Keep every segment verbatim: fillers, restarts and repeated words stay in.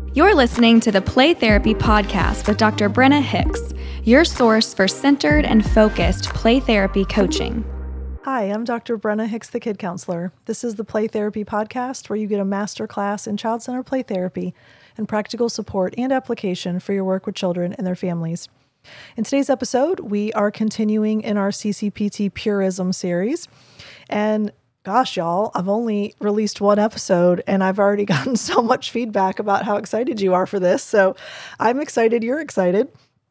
You're listening to the Play Therapy Podcast with Doctor Brenna Hicks, your source for centered and focused play therapy coaching. Hi, I'm Doctor Brenna Hicks, the Kid Counselor. This is the Play Therapy Podcast, where you get a master class in child-centered play therapy and practical support and application for your work with children and their families. In today's episode, we are continuing in our C C P T Purism series. And gosh, y'all, I've only released one episode and I've already gotten so much feedback about how excited you are for this. So I'm excited, you're excited.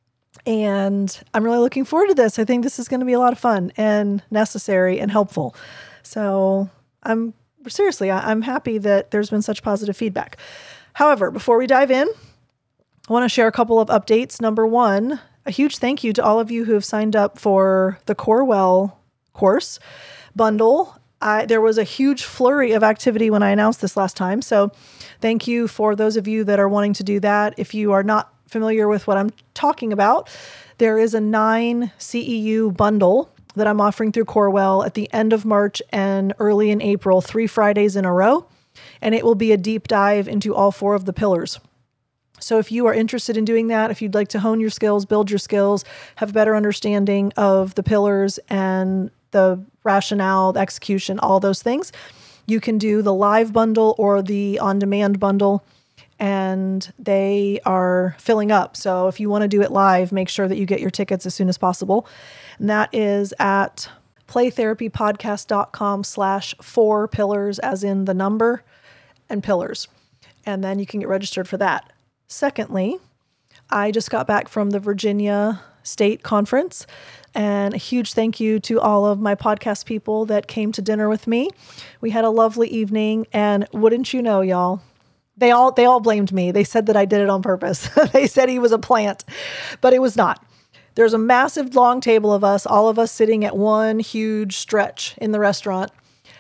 And I'm really looking forward to this. I think this is going to be a lot of fun and necessary and helpful. So I'm seriously, I'm happy that there's been such positive feedback. However, before we dive in, I want to share a couple of updates. Number one, a huge thank you to all of you who have signed up for the Corewell course bundle. I, there was a huge flurry of activity when I announced this last time. So thank you for those of you that are wanting to do that. If you are not familiar with what I'm talking about, there is a nine C E U bundle that I'm offering through Corewell at the end of March and early in April, three Fridays in a row. And it will be a deep dive into all four of the pillars. So if you are interested in doing that, if you'd like to hone your skills, build your skills, have a better understanding of the pillars and the rationale, the execution, all those things, you can do the live bundle or the on-demand bundle, and they are filling up. So if you want to do it live, make sure that you get your tickets as soon as possible. And that is at playtherapypodcast.com slash four pillars, as in the number and pillars. And then you can get registered for that. Secondly, I just got back from the Virginia State Conference, and a huge thank you to all of my podcast people that came to dinner with me. We had a lovely evening, and wouldn't you know, y'all, they all they all blamed me. They said that I did it on purpose. They said he was a plant, but it was not. There's a massive long table of us, all of us sitting at one huge stretch in the restaurant,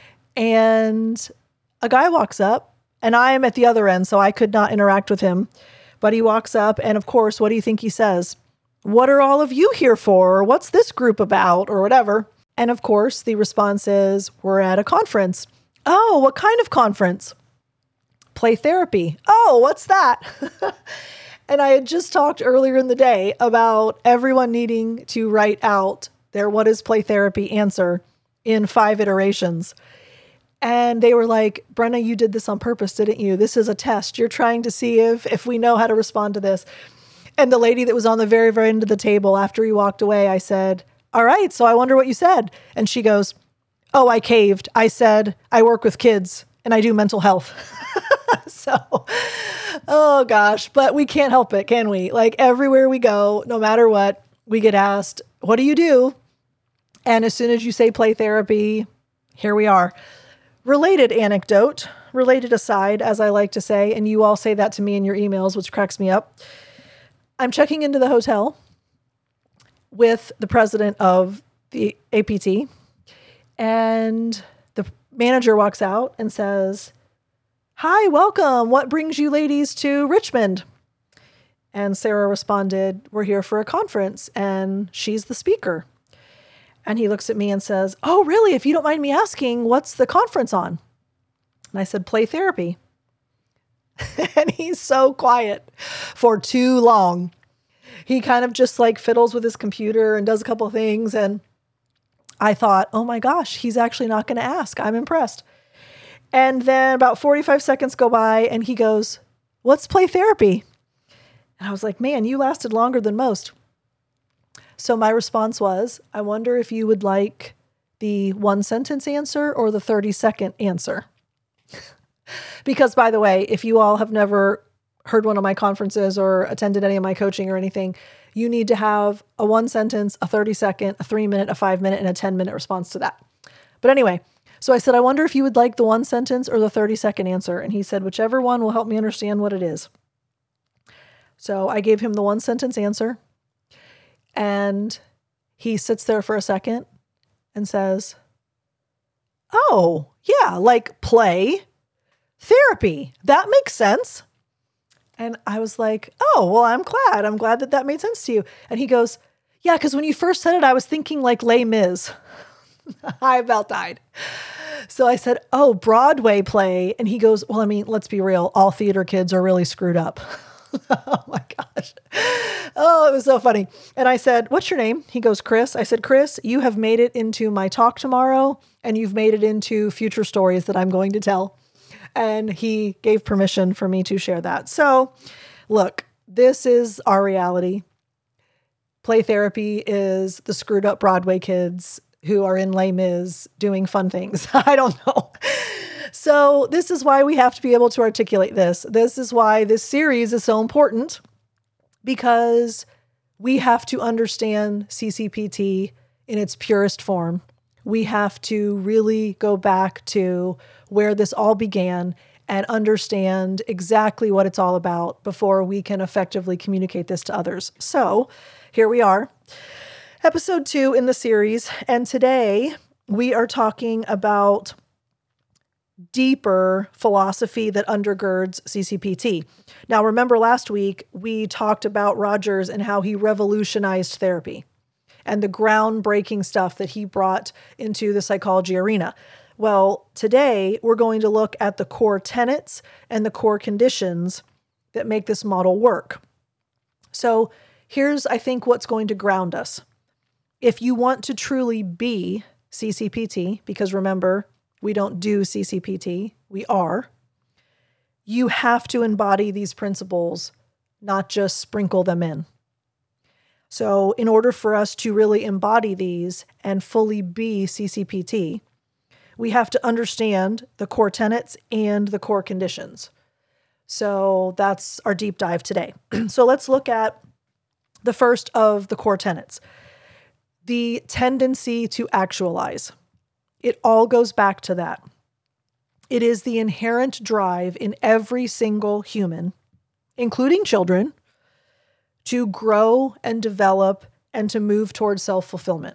and a guy walks up, and I'm at the other end, so I could not interact with him. But he walks up, and of course, what do you think he says? What are all of you here for? Or what's this group about? Or whatever. And of course, the response is, we're at a conference. Oh, what kind of conference? Play therapy. Oh, what's that? And I had just talked earlier in the day about everyone needing to write out their what is play therapy answer in five iterations. And they were like, Brenna, you did this on purpose, didn't you? This is a test. You're trying to see if, if we know how to respond to this. And the lady that was on the very, very end of the table, after he walked away, I said, all right, so I wonder what you said. And she goes, oh, I caved. I said, I work with kids and I do mental health. So, oh gosh, but we can't help it, can we? Like everywhere we go, no matter what, we get asked, what do you do? And as soon as you say play therapy, here we are. Related anecdote, related aside, as I like to say, and you all say that to me in your emails, which cracks me up. I'm checking into the hotel with the president of the A P T, and the manager walks out and says, hi, welcome. What brings you ladies to Richmond? And Sarah responded, we're here for a conference, and she's the speaker. And he looks at me and says, oh, really? If you don't mind me asking, what's the conference on? And I said, play therapy. And he's so quiet for too long. He kind of just like fiddles with his computer and does a couple of things. And I thought, oh my gosh, he's actually not going to ask. I'm impressed. And then about forty-five seconds go by and he goes, what's play therapy? And I was like, man, you lasted longer than most. So my response was, I wonder if you would like the one sentence answer or the thirty second answer. Because by the way, if you all have never heard one of my conferences or attended any of my coaching or anything, you need to have a one sentence, a thirty second, a three minute, a five minute, and a ten minute response to that. But anyway, so I said, I wonder if you would like the one sentence or the thirty second answer. And he said, whichever one will help me understand what it is. So I gave him the one sentence answer. And he sits there for a second and says, oh, yeah, like play therapy. That makes sense. And I was like, oh, well, I'm glad. I'm glad that that made sense to you. And he goes, yeah, because when you first said it, I was thinking like Les Mis. I about died. So I said, oh, Broadway play. And he goes, well, I mean, let's be real. All theater kids are really screwed up. Oh my gosh. Oh, it was so funny. And I said, what's your name? He goes, Chris. I said, Chris, you have made it into my talk tomorrow, and you've made it into future stories that I'm going to tell. And he gave permission for me to share that. So look, this is our reality. Play therapy is the screwed up Broadway kids who are in Les Mis doing fun things. I don't know. So this is why we have to be able to articulate this. This is why this series is so important, because we have to understand C C P T in its purest form. We have to really go back to where this all began and understand exactly what it's all about before we can effectively communicate this to others. So here we are, episode two in the series. And today we are talking about deeper philosophy that undergirds C C P T. Now, remember last week, we talked about Rogers and how he revolutionized therapy and the groundbreaking stuff that he brought into the psychology arena. Well, today we're going to look at the core tenets and the core conditions that make this model work. So here's, I think, what's going to ground us. If you want to truly be C C P T, because remember, we don't do C C P T, we are, you have to embody these principles, not just sprinkle them in. So in order for us to really embody these and fully be C C P T, we have to understand the core tenets and the core conditions. So that's our deep dive today. So let's look at the first of the core tenets, the tendency to actualize. It all goes back to that. It is the inherent drive in every single human, including children, to grow and develop and to move towards self-fulfillment.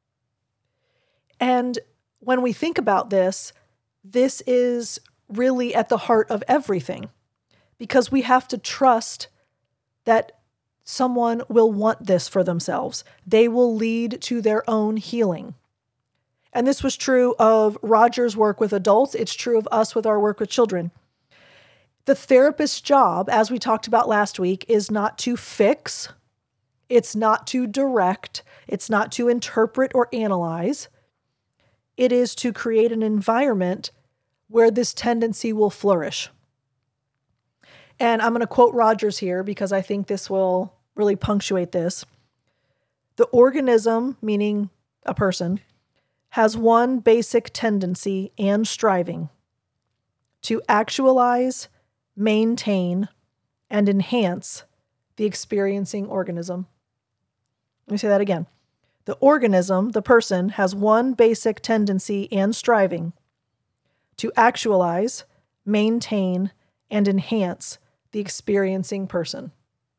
And when we think about this, this is really at the heart of everything, because we have to trust that someone will want this for themselves. They will lead to their own healing. And this was true of Roger's work with adults. It's true of us with our work with children. The therapist's job, as we talked about last week, is not to fix. It's not to direct. It's not to interpret or analyze. It is to create an environment where this tendency will flourish. And I'm going to quote Rogers here because I think this will really punctuate this. The organism, meaning a person, has one basic tendency and striving: to actualize, maintain, and enhance the experiencing organism. Let me say that again. The organism, the person, has one basic tendency and striving: to actualize, maintain, and enhance the experiencing person.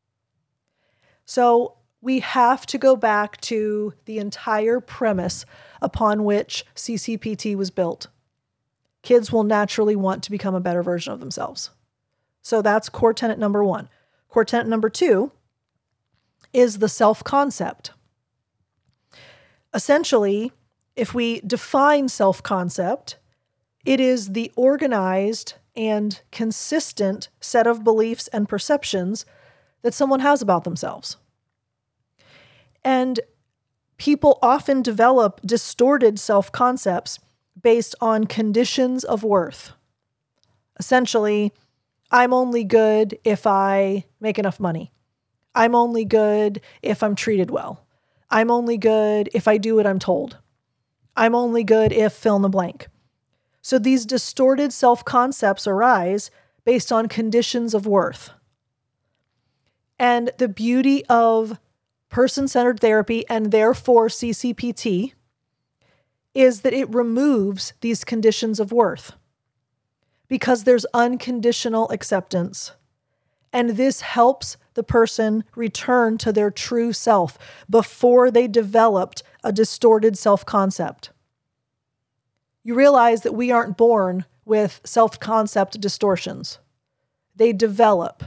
So we have to go back to the entire premise upon which C C P T was built. Kids will naturally want to become a better version of themselves. So that's core tenet number one. Core tenet number two is the self-concept. Essentially, if we define self-concept, it is the organized and consistent set of beliefs and perceptions that someone has about themselves. And people often develop distorted self-concepts based on conditions of worth. Essentially, I'm only good if I make enough money. I'm only good if I'm treated well. I'm only good if I do what I'm told. I'm only good if fill in the blank. So these distorted self-concepts arise based on conditions of worth. And the beauty of person-centered therapy, and therefore C C P T, is that it removes these conditions of worth because there's unconditional acceptance. And this helps the person return to their true self before they developed a distorted self-concept. You realize that we aren't born with self-concept distortions. They develop.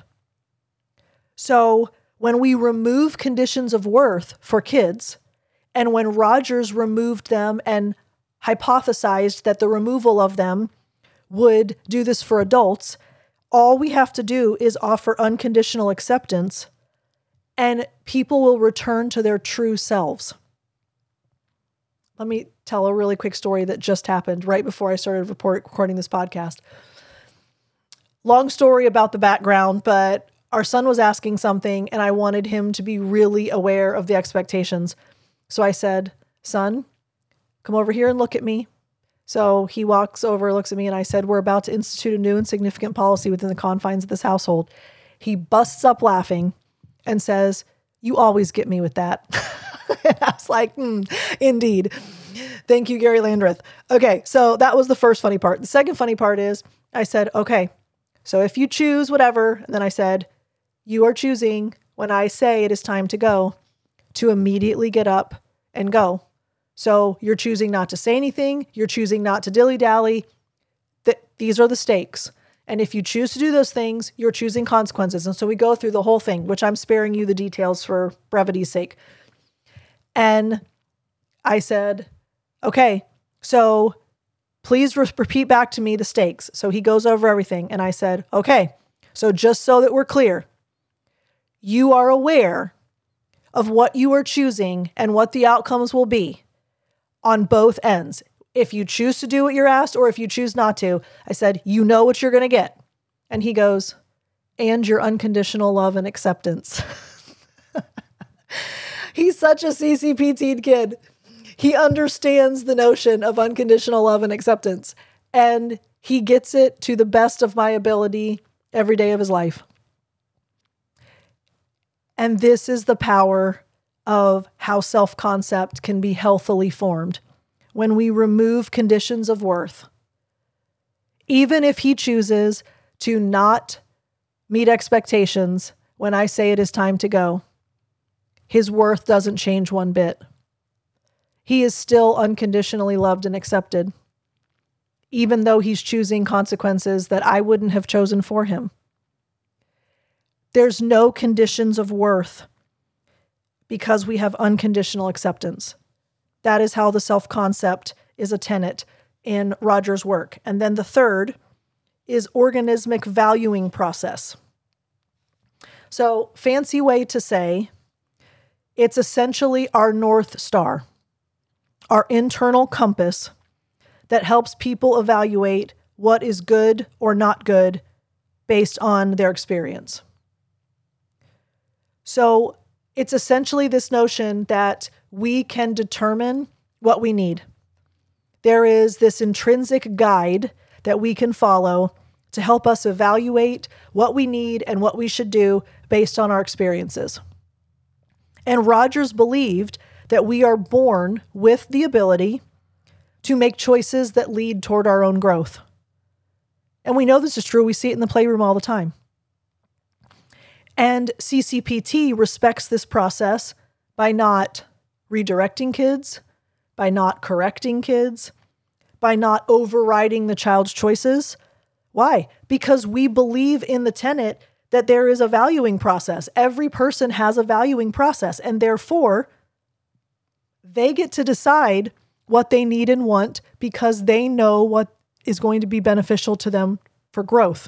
So when we remove conditions of worth for kids, and when Rogers removed them and hypothesized that the removal of them would do this for adults. All we have to do is offer unconditional acceptance, and people will return to their true selves. Let me tell a really quick story that just happened right before I started report, recording this podcast. Long story about the background, but our son was asking something and I wanted him to be really aware of the expectations. So I said, son, come over here and look at me. So he walks over, looks at me, and I said, we're about to institute a new and significant policy within the confines of this household. He busts up laughing and says, you always get me with that. And I was like, hmm, indeed. Thank you, Gary Landreth. Okay, so that was the first funny part. The second funny part is I said, okay, so if you choose whatever, and then I said, you are choosing when I say it is time to go to immediately get up and go. So you're choosing not to say anything. You're choosing not to dilly-dally. Th- these are the stakes. And if you choose to do those things, you're choosing consequences. And so we go through the whole thing, which I'm sparing you the details for brevity's sake. And I said, okay, so please re- repeat back to me the stakes. So he goes over everything. And I said, okay, so just so that we're clear, you are aware of what you are choosing and what the outcomes will be on both ends. If you choose to do what you're asked or if you choose not to, I said, you know what you're going to get. And he goes, and your unconditional love and acceptance. He's such a C C P T kid. He understands the notion of unconditional love and acceptance, and he gets it to the best of my ability every day of his life. And this is the power of how self-concept can be healthily formed when we remove conditions of worth. Even if he chooses to not meet expectations when I say it is time to go, his worth doesn't change one bit. He is still unconditionally loved and accepted, even though he's choosing consequences that I wouldn't have chosen for him. There's no conditions of worth because we have unconditional acceptance. That is how the self-concept is a tenet in Rogers' work. And then the third is organismic valuing process. So, fancy way to say, it's essentially our North Star, our internal compass that helps people evaluate what is good or not good based on their experience. So it's essentially this notion that we can determine what we need. There is this intrinsic guide that we can follow to help us evaluate what we need and what we should do based on our experiences. And Rogers believed that we are born with the ability to make choices that lead toward our own growth. And we know this is true. We see it in the playroom all the time. And C C P T respects this process by not redirecting kids, by not correcting kids, by not overriding the child's choices. Why? Because we believe in the tenet that there is a valuing process. Every person has a valuing process, and therefore they get to decide what they need and want because they know what is going to be beneficial to them for growth.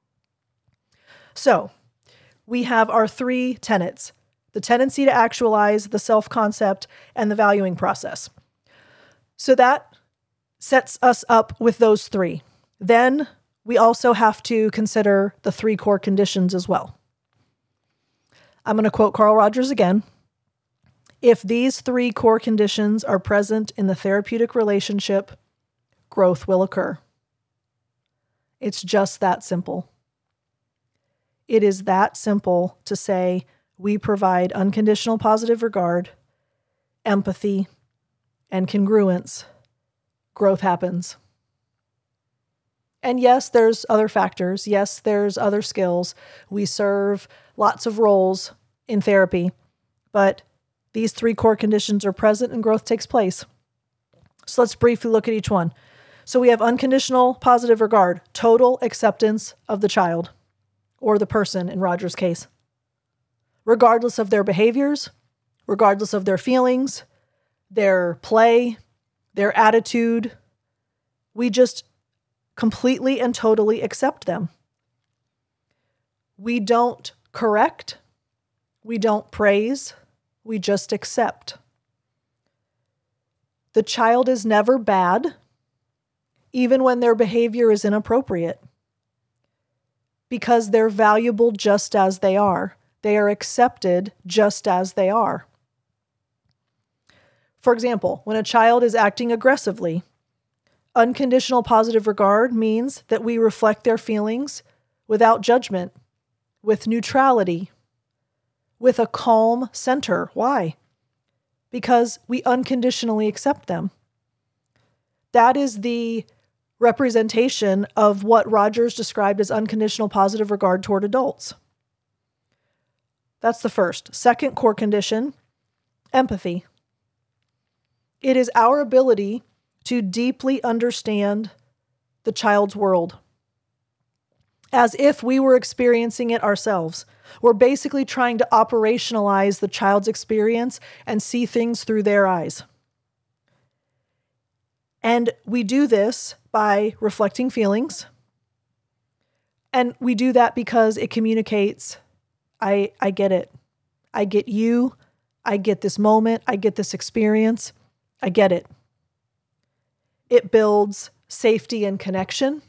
So we have our three tenets: the tendency to actualize, the self-concept, and the valuing process. So that sets us up with those three. Then we also have to consider the three core conditions as well. I'm going to quote Carl Rogers again. If these three core conditions are present in the therapeutic relationship, growth will occur. It's just that simple. It is that simple to say we provide unconditional positive regard, empathy, and congruence. Growth happens. And yes, there's other factors. Yes, there's other skills. We serve lots of roles in therapy, but these three core conditions are present and growth takes place. So let's briefly look at each one. So we have unconditional positive regard, total acceptance of the child or the person in Rogers' case, regardless of their behaviors, regardless of their feelings, their play, their attitude. We just completely and totally accept them. We don't correct. We don't praise. We just accept. The child is never bad, even when their behavior is inappropriate, because they're valuable just as they are. They are accepted just as they are. For example, when a child is acting aggressively, unconditional positive regard means that we reflect their feelings without judgment, with neutrality, with a calm center. Why? Because we unconditionally accept them. That is the representation of what Rogers described as unconditional positive regard toward adults. That's the first. Second core condition, empathy. It is our ability to deeply understand the child's world as if we were experiencing it ourselves. We're basically trying to operationalize the child's experience and see things through their eyes. And we do this by reflecting feelings. And we do that because it communicates, I, I get it. I get you. I get this moment. I get this experience. I get it. It builds safety and connection.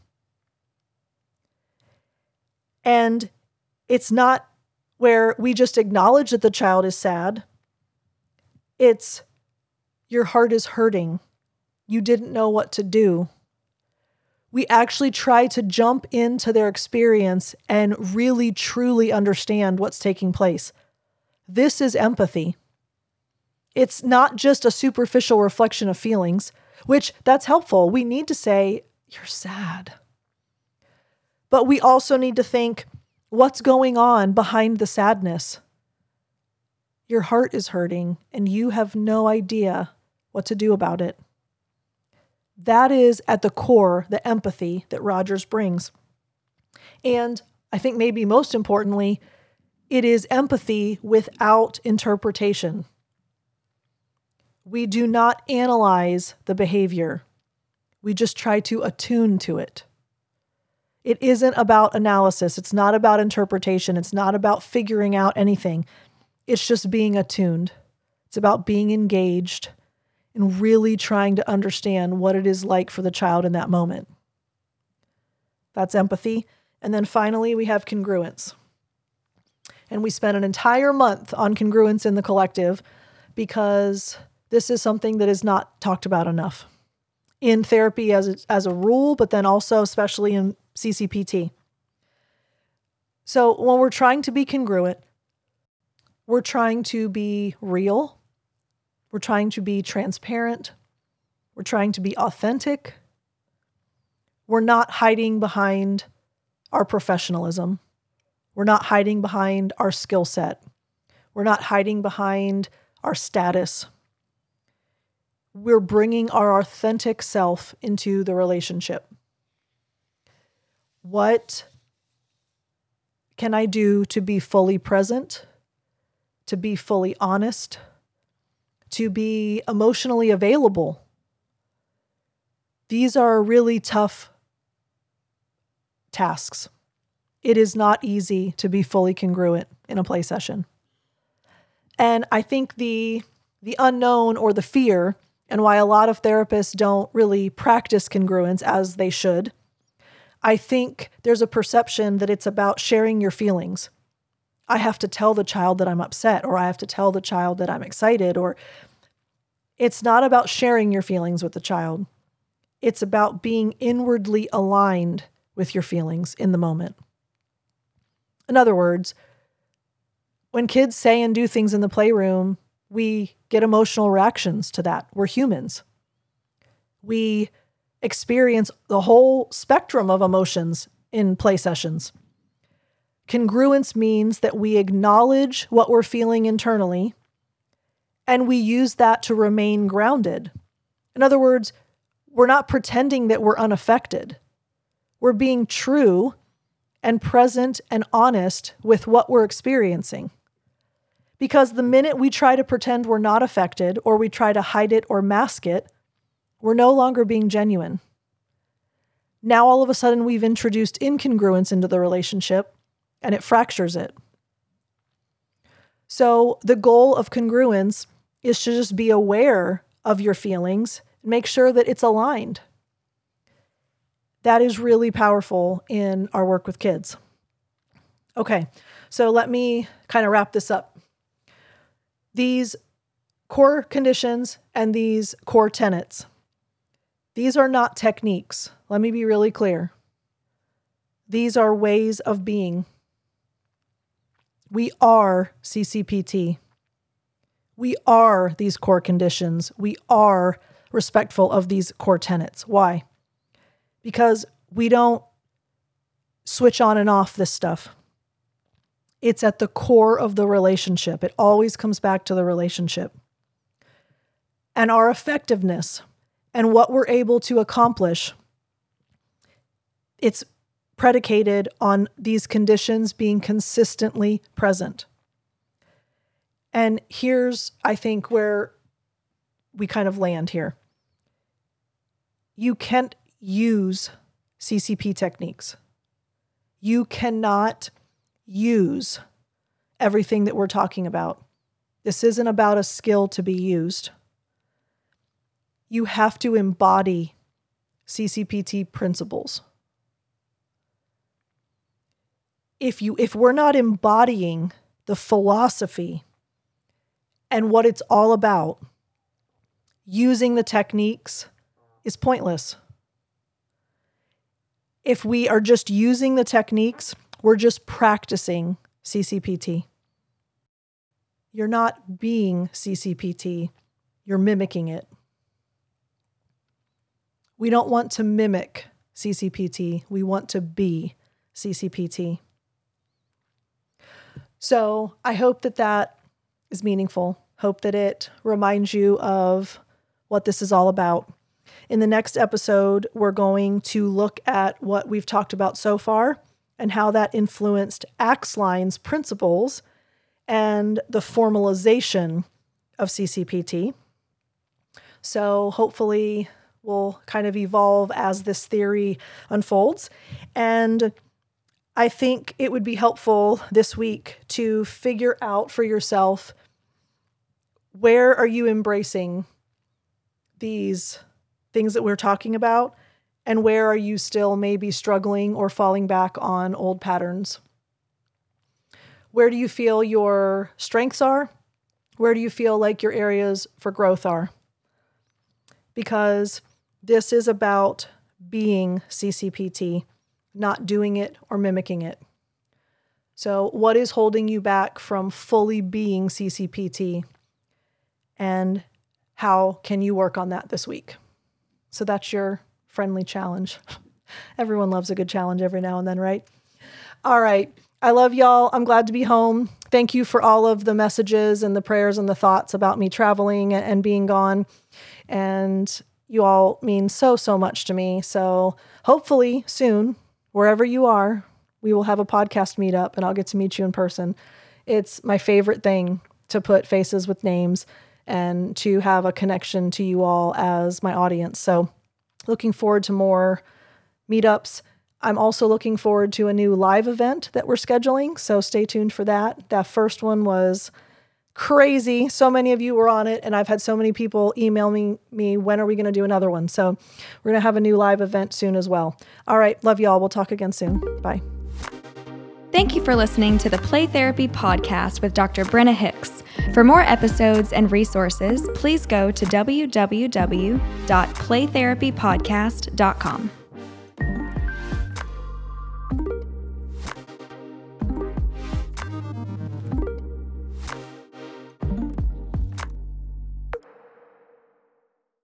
And it's not where we just acknowledge that the child is sad. It's your heart is hurting. You didn't know what to do. We actually try to jump into their experience and really, truly understand what's taking place. This is empathy. It's not just a superficial reflection of feelings, which that's helpful. We need to say, you're sad. But we also need to think, what's going on behind the sadness? Your heart is hurting and you have no idea what to do about it. That is at the core, the empathy that Rogers brings. And I think maybe most importantly, it is empathy without interpretation. We do not analyze the behavior. We just try to attune to it. It isn't about analysis. It's not about interpretation. It's not about figuring out anything. It's just being attuned. It's about being engaged and really trying to understand what it is like for the child in that moment. That's empathy. And then finally, we have congruence. And we spent an entire month on congruence in the collective because this is something that is not talked about enough in therapy as a, as a rule, but then also especially in C C P T. So when we're trying to be congruent, we're trying to be real. We're trying to be transparent. We're trying to be authentic. We're not hiding behind our professionalism. We're not hiding behind our skill set. We're not hiding behind our status. We're bringing our authentic self into the relationship. What can I do to be fully present, to be fully honest, to be emotionally available? These are really tough tasks. It is not easy to be fully congruent in a play session. And I think the the unknown or the fear, and why a lot of therapists don't really practice congruence as they should, I think there's a perception that it's about sharing your feelings. I have to tell the child that I'm upset, or I have to tell the child that I'm excited, or it's not about sharing your feelings with the child. It's about being inwardly aligned with your feelings in the moment. In other words, when kids say and do things in the playroom, we get emotional reactions to that. We're humans. We experience the whole spectrum of emotions in play sessions. Congruence means that we acknowledge what we're feeling internally, and we use that to remain grounded. In other words, we're not pretending that we're unaffected. We're being true and present and honest with what we're experiencing. Because the minute we try to pretend we're not affected, or we try to hide it or mask it, We're no longer being genuine. Now, all of a sudden, we've introduced incongruence into the relationship, and it fractures it. So the goal of congruence is to just be aware of your feelings and make sure that it's aligned. That is really powerful in our work with kids. Okay, so let me kind of wrap this up. These core conditions and these core tenets, these are not techniques. Let me be really clear. These are ways of being. We are C C P T. We are these core conditions. We are respectful of these core tenets. Why? Because we don't switch on and off this stuff. It's at the core of the relationship. It always comes back to the relationship. And our effectiveness and what we're able to accomplish, it's predicated on these conditions being consistently present. And here's, I think, where we kind of land here. You can't use C C P techniques. You cannot use everything that we're talking about. This isn't about a skill to be used. You have to embody C C P T principles. If you, if we're not embodying the philosophy and what it's all about, using the techniques is pointless. If we are just using the techniques, we're just practicing C C P T. You're not being C C P T, you're mimicking it. We don't want to mimic C C P T, we want to be C C P T. So I hope that that is meaningful. Hope that it reminds you of what this is all about. In the next episode, we're going to look at what we've talked about so far and how that influenced Axeline's principles and the formalization of C C P T. So hopefully we'll kind of evolve as this theory unfolds. And I think it would be helpful this week to figure out for yourself, where are you embracing these things that we're talking about, and where are you still maybe struggling or falling back on old patterns? Where do you feel your strengths are? Where do you feel like your areas for growth are? Because this is about being C C P T, not doing it or mimicking it. So what is holding you back from fully being C C P T? And how can you work on that this week? So that's your friendly challenge. Everyone loves a good challenge every now and then, right? All right. I love y'all. I'm glad to be home. Thank you for all of the messages and the prayers and the thoughts about me traveling and being gone. And you all mean so, so much to me. So hopefully soon, wherever you are, we will have a podcast meetup and I'll get to meet you in person. It's my favorite thing to put faces with names and to have a connection to you all as my audience. So looking forward to more meetups. I'm also looking forward to a new live event that we're scheduling, so stay tuned for that. That first one was crazy. So many of you were on it, and I've had so many people email me, me when are we going to do another one? So we're going to have a new live event soon as well. All right, love y'all. We'll talk again soon. Bye. Thank you for listening to the Play Therapy Podcast with Doctor Brenna Hicks. For more episodes and resources, please go to w w w dot play therapy podcast dot com.